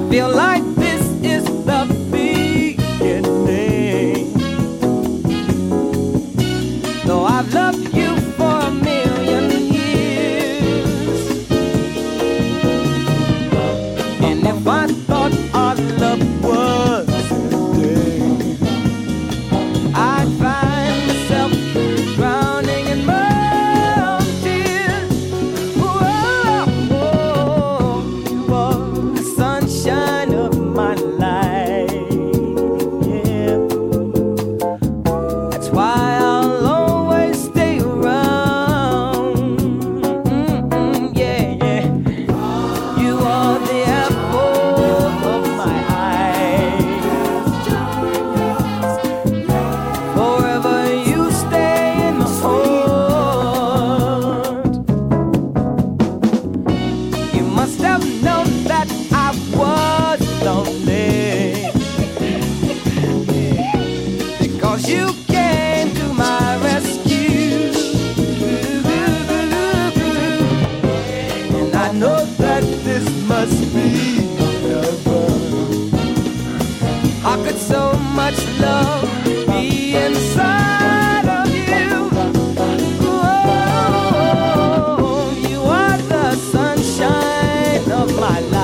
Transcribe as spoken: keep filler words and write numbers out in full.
feel like this is the beginning. Though I've loved you for a million years, and if I thought our love was ending, I'd find myself drowning in my own tears. Whoa, whoa, you are the sunshine of my life. Yeah, that's why I'll always stay around. Mm-mm, yeah, yeah. You are the apple of my eye. Forever you stay in my heart. You must have known that I was lonely, because you came to my rescue. And I know that this must be heaven. How could so much love be inside of you? Oh, you are the sunshine of my life.